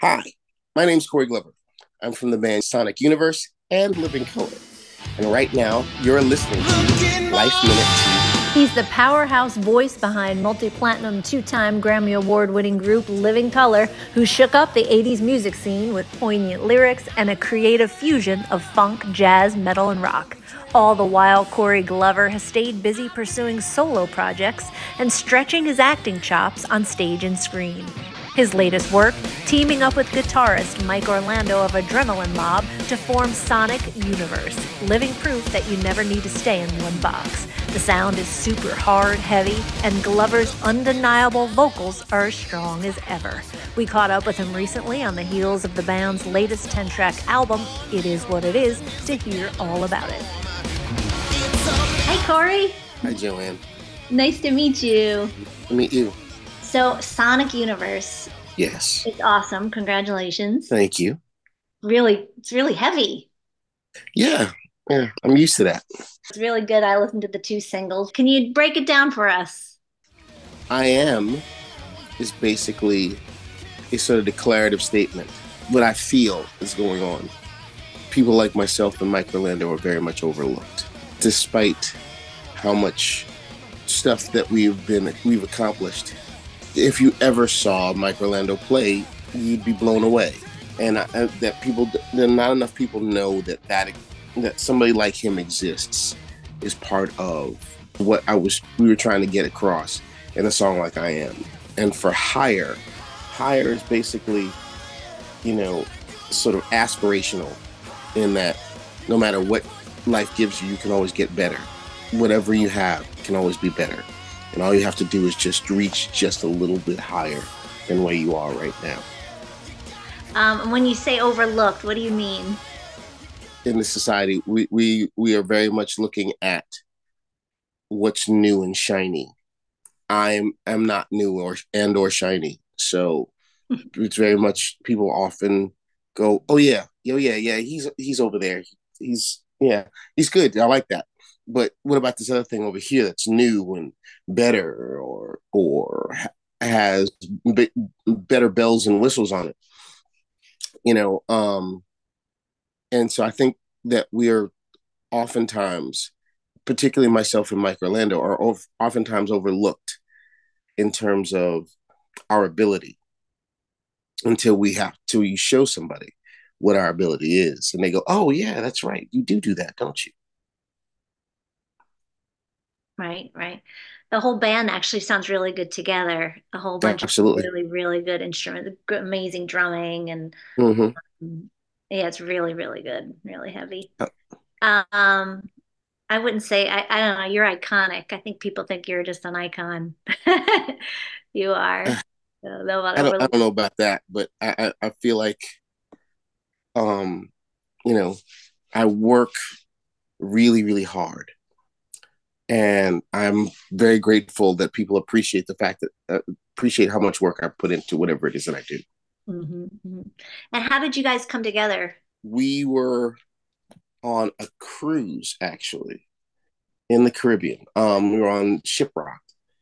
Hi, my name's Corey Glover. I'm from the band Sonic Universe and Living Color. And right now, you're listening to Life Minute He's the powerhouse voice behind multi-platinum two-time Grammy Award-winning group Living Color, who shook up the 80s music scene with poignant lyrics and a creative fusion of funk, jazz, metal, and rock. All the while, Corey Glover has stayed busy pursuing solo projects and stretching his acting chops on stage and screen. His latest work, teaming up with guitarist Mike Orlando of Adrenaline Mob to form Sonic Universe, living proof that you never need to stay in one box. The sound is super hard, heavy, and Glover's undeniable vocals are as strong as ever. We caught up with him recently on the heels of the band's latest 10-track album, It Is What It Is, to hear all about it. Hi, Corey. Hi, Joanne. Nice to meet you. Nice to meet you. So, Sonic Universe. Yes. It's awesome. Congratulations. Thank you. It's really heavy. Yeah, I'm used to that. It's really good. I listened to the two singles. Can you break it down for us? I Am is basically a sort of declarative statement. What I feel is going on. People like myself and Mike Orlando are very much overlooked, despite how much stuff that we've accomplished. If you ever saw Mike Orlando play, you'd be blown away. And that not enough people know that somebody like him exists is part of what we were trying to get across in a song like I Am. And for Higher is basically, sort of aspirational in that no matter what life gives you, you can always get better. Whatever you have can always be better. And all you have to do is just reach just a little bit higher than where you are right now. When you say overlooked, what do you mean? In the society, we are very much looking at what's new and shiny. I'm not new or shiny. So it's very much, people often go, oh yeah, he's over there. He's good. I like that. But what about this other thing over here that's new and better or has better bells and whistles on it? And so I think that we are oftentimes, particularly myself and Mike Orlando, are oftentimes overlooked in terms of our ability until you show somebody what our ability is. And they go, oh yeah, that's right. You do that, don't you? Right. The whole band actually sounds really good together. A whole bunch of Absolutely. really, really good instruments, amazing drumming, and Mm-hmm. yeah, it's really, really good, really heavy. Uh, Um, I wouldn't say I don't know. You're iconic. I think people think you're just an icon. You are. So they'll I overlook. don't know about that, but I feel like, um, you know, I work really, really hard. And I'm very grateful that people appreciate the fact that appreciate how much work I put into whatever it is that I do. Mhm. And how did you guys come together? We were on a cruise actually in the Caribbean. We were on Shiprock,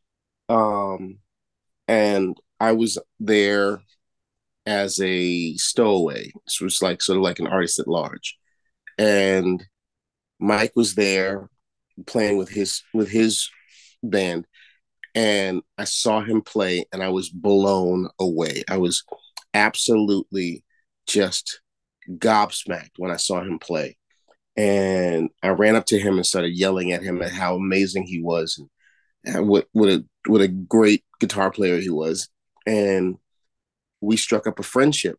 um, and I was there as a stowaway. So it was like sort of like an artist at large, and Mike was there playing with his band, and I saw him play and I was blown away. I was absolutely just gobsmacked when I saw him play. And I ran up to him and started yelling at him at how amazing he was and what a great guitar player he was. And we struck up a friendship.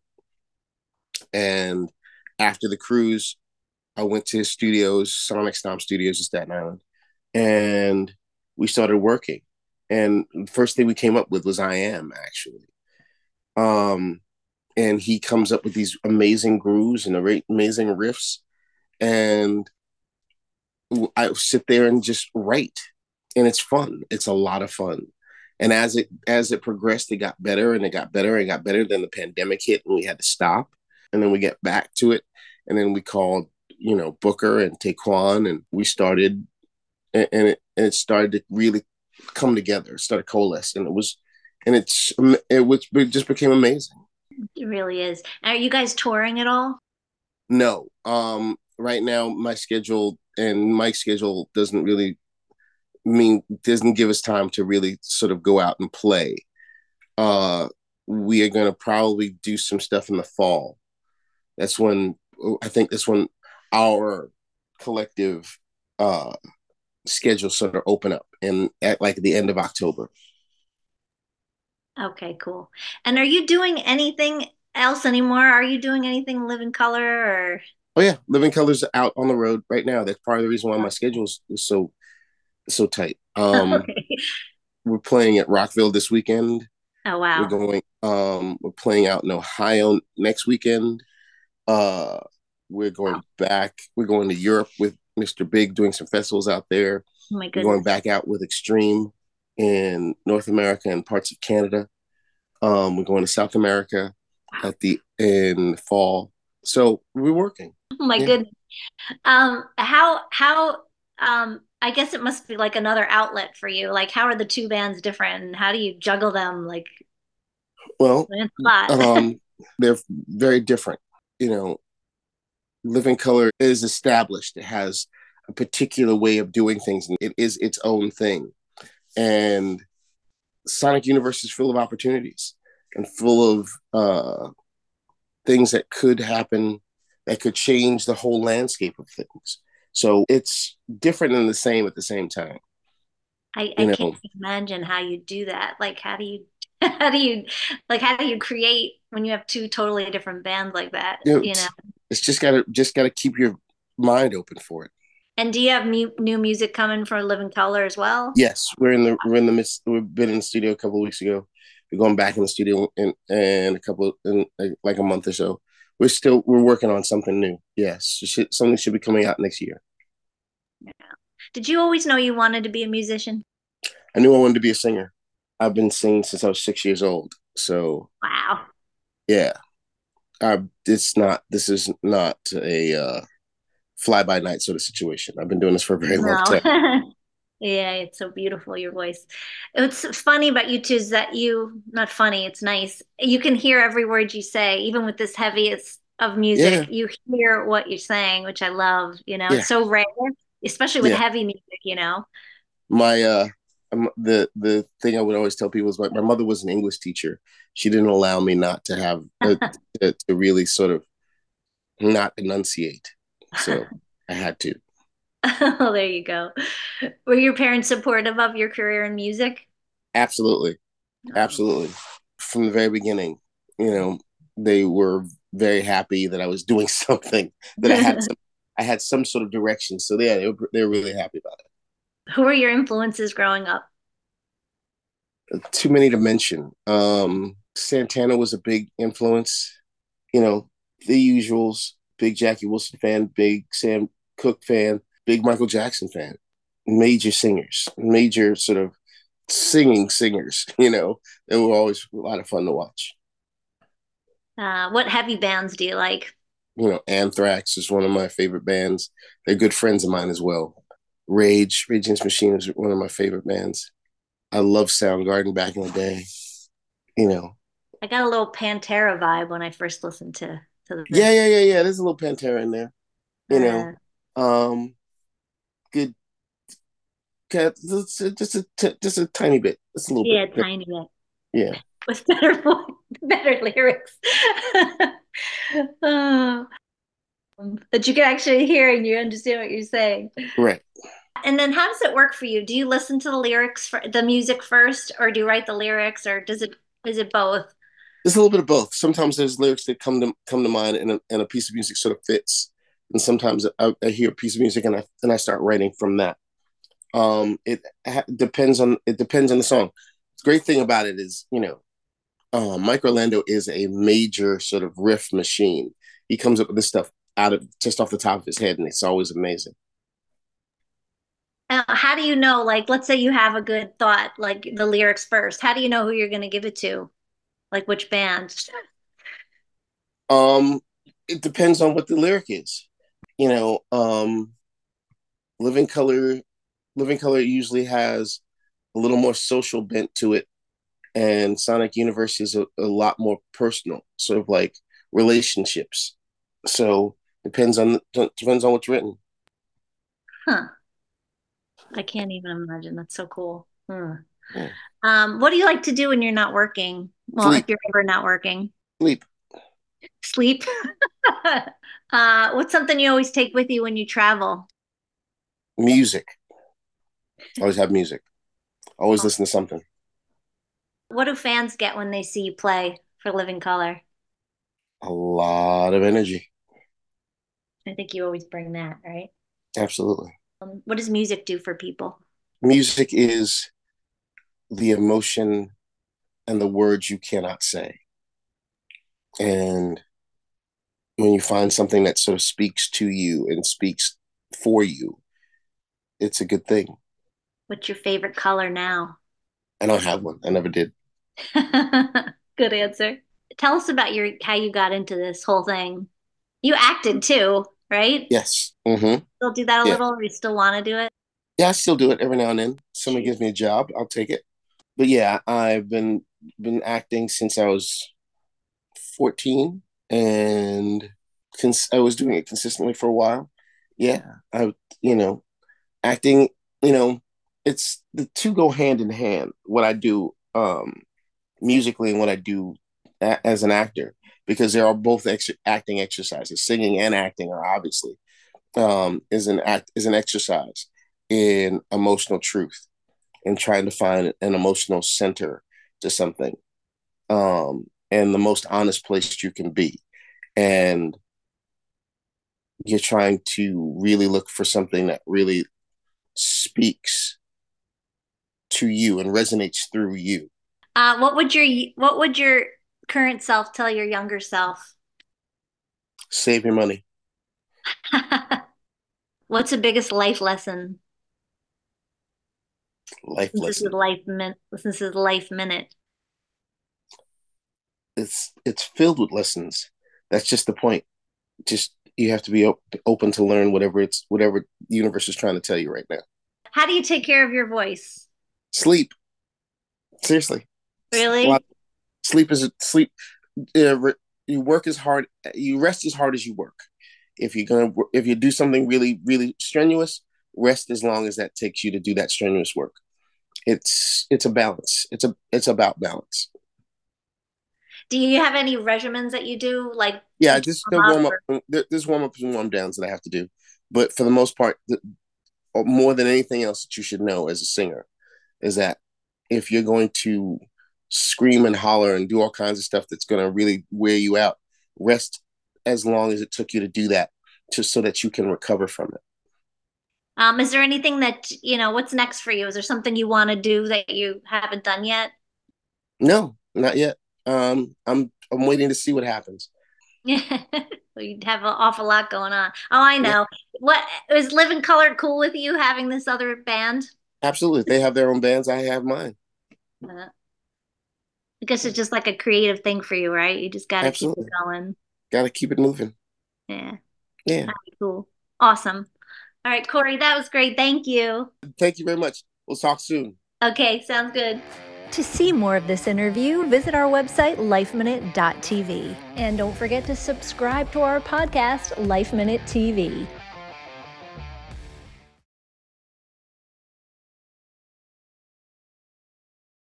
And after the cruise, I went to his studios, Sonic Stomp Studios in Staten Island, and we started working. And the first thing we came up with was I Am, actually. Um, and he comes up with these amazing grooves and amazing riffs. And I sit there and just write. And it's fun. It's a lot of fun. And as it progressed, it got better and it got better and got better. Then the pandemic hit and we had to stop. And then we get back to it. And then we called, Booker and Taekwon, and we started, and it started to really come together. It started coalesce, and it just became amazing. It really is. Are you guys touring at all? No. Right now my schedule and Mike's schedule doesn't give us time to really sort of go out and play. Uh we are gonna probably do some stuff in the fall. That's when I think that's when our collective uh schedules sort of open up and at like the end of October. Okay, cool. And are you doing anything else anymore? Are you doing anything Live in Color or Oh yeah, Living Colors out on the road right now. That's part of the reason why my schedule is so tight. okay. We're playing at Rockville this weekend. Oh wow. We're playing out in Ohio next weekend. Uh we're going to Europe with Mr. Big doing some festivals out there. Oh my We're going goodness. back out with Extreme in North America and parts of Canada. We're going to South America at the in fall. So we're working. Oh my Yeah. goodness. I guess it must be like another outlet for you. Like how are the two bands different and how do you juggle them? Like Well, it's a lot. they're very different. You know, Living Color is established. It has a particular way of doing things, and it is its own thing. And Sonic Universe is full of opportunities and full of things that could happen that could change the whole landscape of things. So it's different and the same at the same time. I You can't know, imagine how you do that. Like how do you how do you how do you create when you have two totally different bands like that, you know, you know? it's just gotta keep your mind open for it. And do you have new music coming for Live in Color as well? Yes, we're in the midst. We've been in the studio a couple of weeks ago. We're going back in the studio in a couple in like a month or so. We're working on something new. Yes, something should be coming out next year. Yeah. Did you always know you wanted to be a musician? I knew I wanted to be a singer. I've been singing since I was 6 years old. So Wow. yeah, it's not. This is not a fly by night sort of situation. I've been doing this for a very long No. time. Yeah, it's so beautiful, your voice. What's funny about you too is that not funny, it's nice. You can hear every word you say, even with this heaviest of music. Yeah, You hear what you're saying, which I love, you know. yeah, It's so rare, especially with yeah. heavy music, you know. My the thing I would always tell people is my mother was an English teacher. She didn't allow me not to have to really sort of not enunciate. So I had to. Oh, there you go. Were your parents supportive of your career in music? Absolutely. No. Absolutely. From the very beginning, you know, they were very happy that I was doing something that I had some sort of direction. So yeah, they were really happy about Who were your influences growing up? it. Too many to mention. Santana was a big influence. You know, the usuals. Big Jackie Wilson fan, big Sam Cooke fan, big Michael Jackson fan. Major singers, major sort of singing singers. You know, they were always a lot of fun to watch. What heavy bands do you like? You know, Anthrax is one of my favorite bands. They're good friends of mine as well. Rage Against the Machine is one of my favorite bands. I love Soundgarden back in the day. You know, I got a little Pantera vibe when I first listened to yeah, this. yeah, yeah, yeah. There's a little Pantera in there. You know, Uh, um, good. Just a tiny bit, just a little yeah, bit. tiny bit Yeah, with better better lyrics. Oh, that you can actually hear and you understand what you're saying. right. And then how does it work for you? Do you listen to the lyrics for the music first, or do you write the lyrics, or is it both? There's a little bit of both. Sometimes there's lyrics that come to mind, and a piece of music sort of fits. And sometimes I hear a piece of music and I start writing from that. It depends on the song. The great thing about it is, you know, Mike Orlando is a major sort of riff machine. He comes up with this stuff out of just off the top of his head, and it's always amazing. How do you know, like, let's say you have a good thought, like the lyrics first. How do you know who you're going to give it to? Like which band? Um, it depends on what the lyric is. You know, Living Color, Living Color usually has a little more social bent to it. And Sonic Universe is a lot more personal, sort of like relationships. So depends on what's written. Huh. I can't even imagine. That's so cool. Hmm. Yeah. What do you like to do when you're not working? Well, if Sleep, you're ever not working, sleep, sleep. What's something you always take with you when you travel? music. Always have music. Always listen to something. What do fans get when they see you play for Living Color? A lot of energy. I think you always bring that, right? Absolutely. What does music do for people? Music is the emotion and the words you cannot say. And when you find something that sort of speaks to you and speaks for you, it's a good thing. What's your favorite color now? I don't have one. I never did. Good answer. Tell us about your how you got into this whole thing. You acted too, right? Yes. Mm-hmm. Still do that a Yeah. little, or you still want to do it? Yeah, I still do it every now and then. Someone gives me a job, I'll take it. But yeah, I've been acting since I was 14, and I was doing it consistently for a while. Yeah, you know, acting, you know, it's the two go hand in hand. What I do musically and what I do as an actor, because they are both acting exercises. Singing and acting are obviously is an exercise in emotional truth and trying to find an emotional center to something, and the most honest place you can be. And you're trying to really look for something that really speaks to you and resonates through you. What would your current self tell your younger self? Save your money. What's the biggest life lesson? Life This is lesson. life minute. This is life minute. It's filled with lessons. That's just the point. Just you have to be open to learn whatever the universe is trying to tell you right now. How do you take care of your voice? Sleep. Seriously. A lot. Really? Sleep is sleep. You work as hard. You rest as hard as you work. If you do something really strenuous, rest as long as that takes you to do that strenuous work. It's a balance. It's about balance. Do you have any regimens that you do, like Yeah, to just warm the up? warm up. Or There's warm ups and warm downs that I have to do, but for the most part, more than anything else that you should know as a singer is that if you're going to scream and holler and do all kinds of stuff that's going to really wear you out, rest as long as it took you to do that, just so that you can recover from it. is there anything that, what's next for you? Is there something you want to do that you haven't done yet? No, not yet. I'm waiting to see what happens. Yeah. Well, you have an awful lot going on. Oh, I Yeah, know. What is Living Color cool with you having this other band? absolutely. They have their own bands. I have mine. Uh, I guess it's just like a creative thing for you, right? You just got to keep it Absolutely. going. Got to keep it moving. Yeah. Yeah. That'd be cool. Awesome. All right, Corey, that was great. Thank you. Thank you very much. We'll talk soon. Okay, sounds good. To see more of this interview, visit our website, lifeminute.tv. And don't forget to subscribe to our podcast, Life Minute TV.